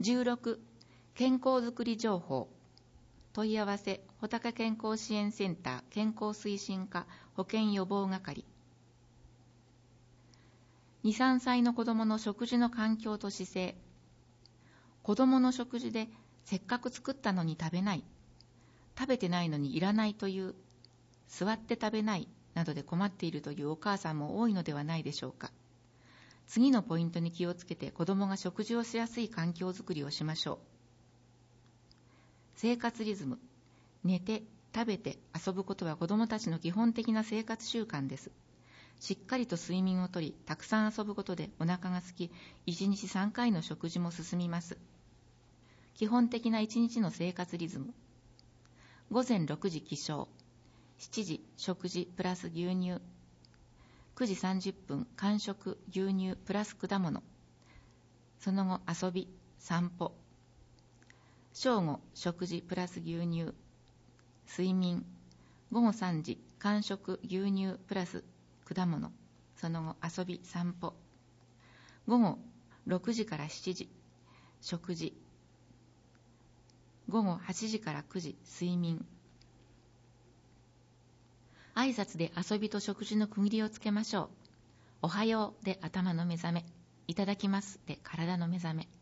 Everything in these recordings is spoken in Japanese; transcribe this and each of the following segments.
16、健康づくり情報。問い合わせ、穂高健康支援センター健康推進課保健予防係。2、3歳の子どもの食事の環境と姿勢。子どもの食事でせっかく作ったのに食べない、食べてないのにいらないという、座って食べないなどで困っているというお母さんも多いのではないでしょうか。次のポイントに気をつけて子どもが食事をしやすい環境づくりをしましょう。生活リズム。寝て、食べて、遊ぶことは子どもたちの基本的な生活習慣です。しっかりと睡眠をとり、たくさん遊ぶことでお腹が空き、1日3回の食事も進みます。基本的な1日の生活リズム。午前6時起床、7時食事プラス牛乳、9時30分間食牛乳プラス果物、その後遊び、散歩、正午食事プラス牛乳、睡眠、午後3時間食牛乳プラス果物、その後遊び、散歩、午後6時から7時食事、午後8時から9時睡眠。挨拶で遊びと食事の区切りをつけましょう。おはようで頭の目覚め、いただきますで体の目覚め。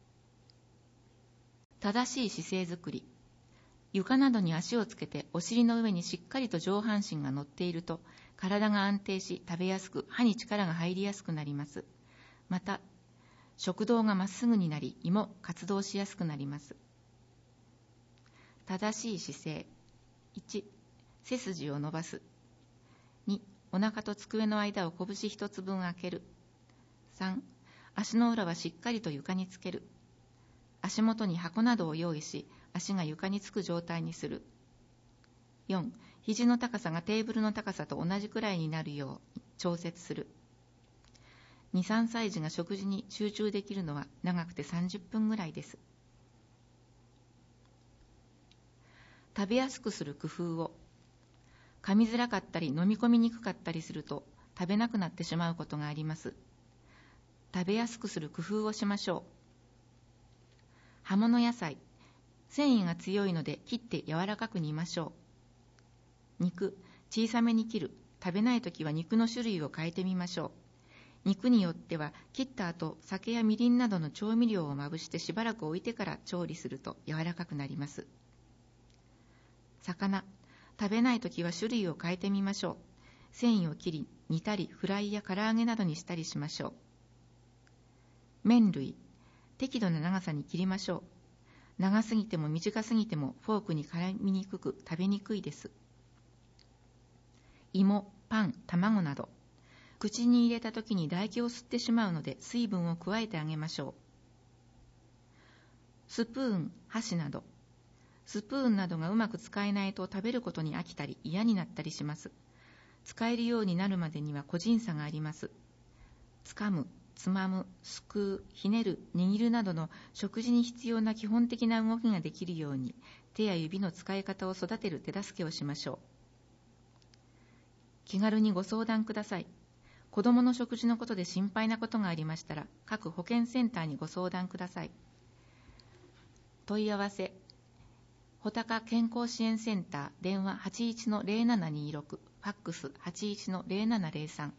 正しい姿勢づくり。床などに足をつけてお尻の上にしっかりと上半身が乗っていると体が安定し食べやすく歯に力が入りやすくなります。また食道がまっすぐになり胃も活動しやすくなります。正しい姿勢。1、背筋を伸ばす。2、お腹と机の間を拳一つ分開ける。3、足の裏はしっかりと床につける。足元に箱などを用意し、足が床につく状態にする。4、肘の高さがテーブルの高さと同じくらいになるよう調節する。2、3歳児が食事に集中できるのは長くて30分ぐらいです。食べやすくする工夫を。噛みづらかったり飲み込みにくかったりすると食べなくなってしまうことがあります。食べやすくする工夫をしましょう。葉物野菜。繊維が強いので切って柔らかく煮ましょう。肉。小さめに切る。食べないときは肉の種類を変えてみましょう。肉によっては切った後、酒やみりんなどの調味料をまぶしてしばらく置いてから調理すると柔らかくなります。魚。食べないときは種類を変えてみましょう。繊維を切り、煮たりフライや唐揚げなどにしたりしましょう。麺類。適度な長さに切りましょう。長すぎても短すぎてもフォークに絡みにくく食べにくいです。芋、パン、卵など。口に入れたときに唾液を吸ってしまうので水分を加えてあげましょう。スプーン、箸など。スプーンなどがうまく使えないと食べることに飽きたり嫌になったりします。使えるようになるまでには個人差があります。つかむ、つまむ、すくう、ひねる、握るなどの食事に必要な基本的な動きができるように手や指の使い方を育てる手助けをしましょう。気軽にご相談ください。子どもの食事のことで心配なことがありましたら各保健センターにご相談ください。問い合わせ。穂高健康支援センター電話 81-0726 ファックス 81-0703。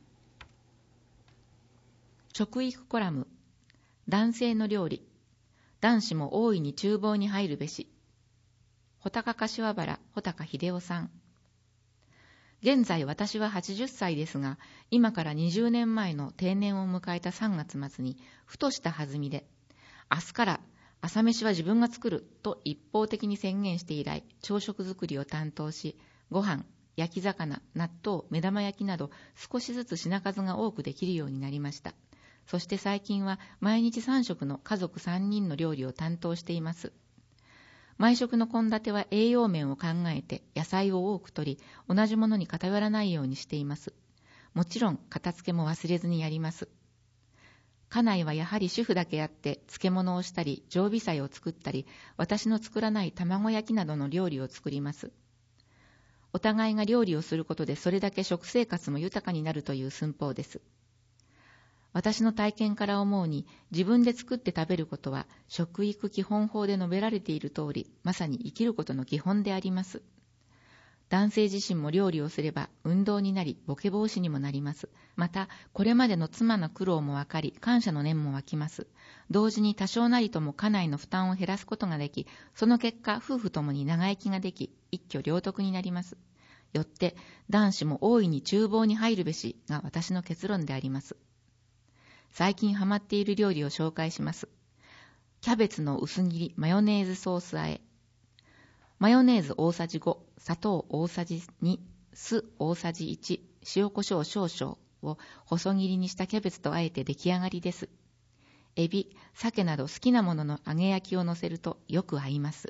食育コラム。男性の料理。男子も大いに厨房に入るべし。穂高柏原穂高秀夫さん。現在私は80歳ですが、今から20年前の定年を迎えた3月末にふとした弾みで、明日から朝飯は自分が作ると一方的に宣言して以来、朝食作りを担当し、ご飯、焼き魚、納豆、目玉焼きなど少しずつ品数が多くできるようになりました。そして最近は毎日3食の家族3人の料理を担当しています。毎食の献立は栄養面を考えて野菜を多く取り、同じものに偏らないようにしています。もちろん片付けも忘れずにやります。家内はやはり主婦だけあって漬物をしたり常備菜を作ったり、私の作らない卵焼きなどの料理を作ります。お互いが料理をすることでそれだけ食生活も豊かになるという寸法です。 私の体験から思うに、自分で作って食べることは、食育基本法で述べられている通り、まさに生きることの基本であります。男性自身も料理をすれば運動になり、ボケ防止にもなります。また、これまでの妻の苦労もわかり、感謝の念も湧きます。同時に多少なりとも家内の負担を減らすことができ、その結果、夫婦ともに長生きができ、一挙両得になります。よって、男子も大いに厨房に入るべしが私の結論であります。最近ハマっている料理を紹介します。キャベツの薄切りマヨネーズソース和え。マヨネーズ大さじ5、砂糖大さじ2、酢大さじ1、塩コショウ少々を細切りにしたキャベツと和えて出来上がりです。エビ、鮭など好きなものの揚げ焼きを乗せるとよく合います。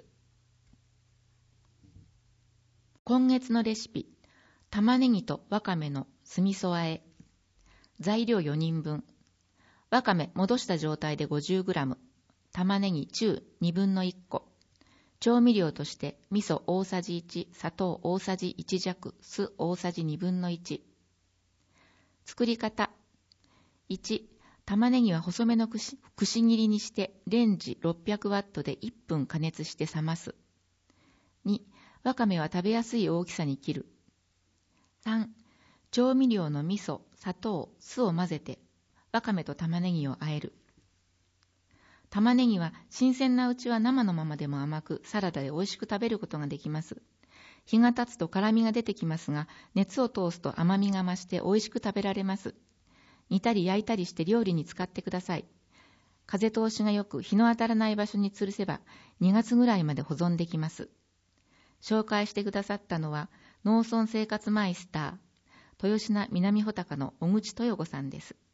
今月のレシピ、玉ねぎとわかめの酢味噌和え。材料4人分。わかめ戻した状態で 50g、玉ねぎ中2分の1個。調味料として味噌大さじ1、砂糖大さじ1弱、酢大さじ2分の1。作り方。1、玉ねぎは細めのくし切りにしてレンジ600ワットで1分加熱して冷ます。2、わかめは食べやすい大きさに切る。3、調味料の味噌、砂糖、酢を混ぜてわかめと玉ねぎを和える。玉ねぎは新鮮なうちは生のままでも甘く、サラダで美味しく食べることができます。日が経つと辛みが出てきますが、熱を通すと甘みが増して美味しく食べられます。煮たり焼いたりして料理に使ってください。風通しが良く、日の当たらない場所に吊るせば、2月ぐらいまで保存できます。紹介してくださったのは、農村生活マイスター、豊品南穂高の小口豊子さんです。